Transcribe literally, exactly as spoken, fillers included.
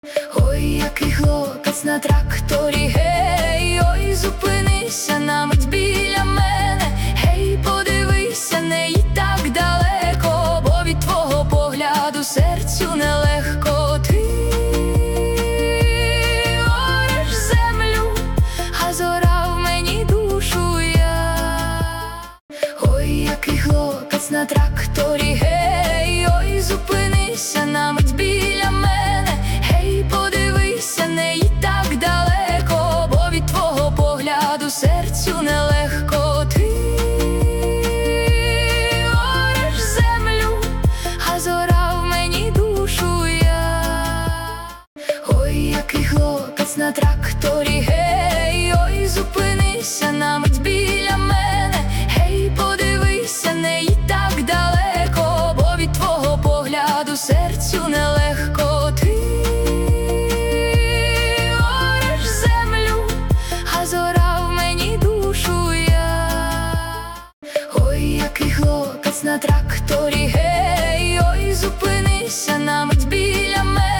Ой, який хлопець на тракторі, гей, ой, зупинися на мить біля мене, гей, подивися, не їдь так далеко, бо від твого погляду серцю нелегко. Ти ореш землю, а зорав мені душу я. Ой, який хлопець на тракторі, гей, ой, зупинися на мить біля мене, гей, подивися, не їдь так далеко, бо від твого погляду серцю нелегко. Ти ореш землю, а зорав мені душу я. Ой, який хлопець на тракторі, гей, ой, зупинися на мить біля мене, гей, подивися, не їдь так далеко, бо від твого погляду серцю нелегко. Ти ореш землю, а зорав мені душу я. Ой, який хлопець на тракторі, гей, ой, зупинися на мить біля мене,